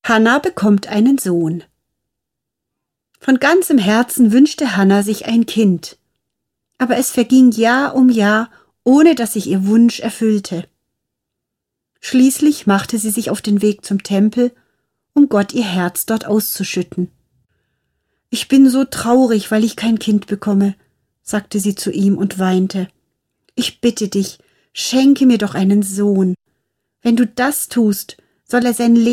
Hannah bekommt einen Sohn. Von ganzem Herzen wünschte Hannah sich ein Kind. Aber es verging Jahr um Jahr, ohne dass sich ihr Wunsch erfüllte. Schließlich machte sie sich auf den Weg zum Tempel, um Gott ihr Herz dort auszuschütten. »Ich bin so traurig, weil ich kein Kind bekomme«, sagte sie zu ihm und weinte. »Ich bitte dich, schenke mir doch einen Sohn. Wenn du das tust, soll er sein